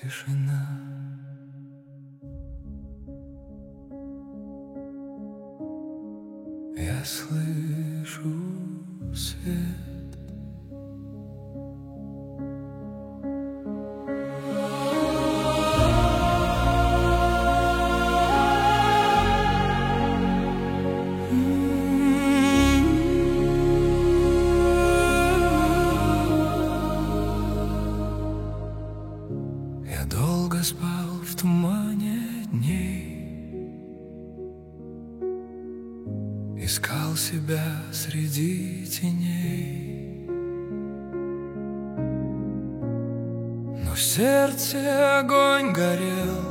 тишина. Я слышу свет. Я долго спал в тумане дней, искал себя среди теней, но в сердце огонь горел.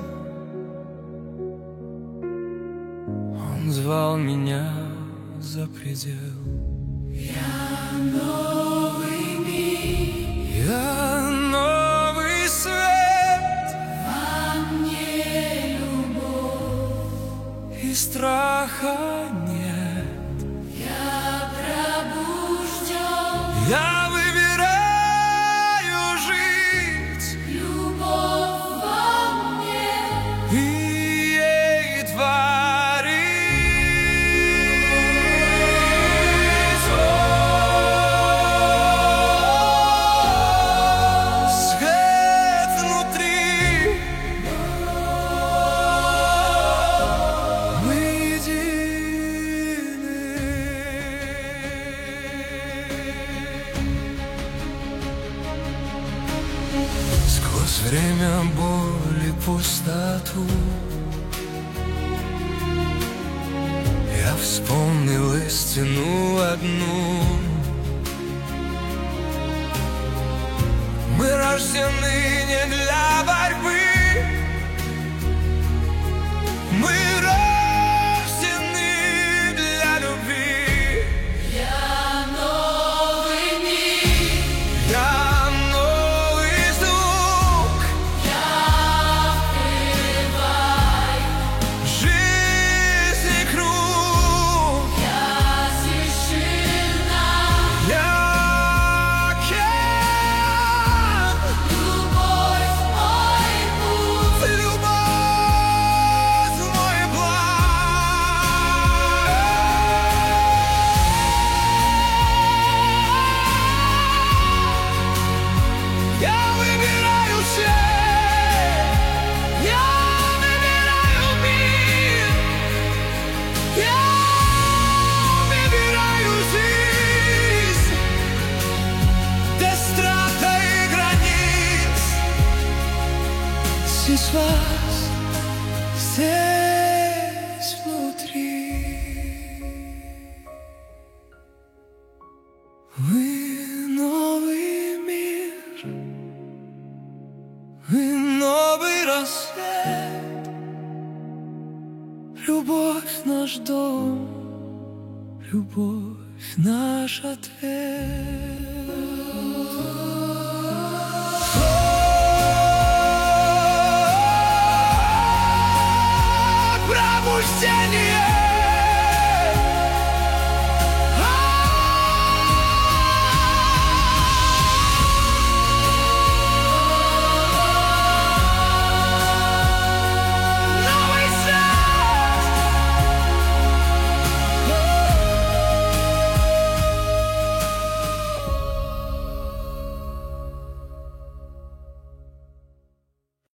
Он звал меня за предел. Я новый мир, я новый свет, во мне любовь и страха нет. Я пробужден, я выбираю жить, любовь во мне и ей творить. Свет внутри, мы едины. Сквозь время, боль и пустоту я вспомнил истину одну. Мы рождены не для борьбы, мы рождены для любви. Я новый мир, я новый звук, я открываю жизни круг. Я тишина, я океан, любовь мой путь, любовь мой план. Я выбираю свет, я выбираю мир, я выбираю жизнь без страха и границ. Здесь вас, здесь внутри. Вы новый мир, вы новый рассвет, любовь наш дом, любовь наш ответ.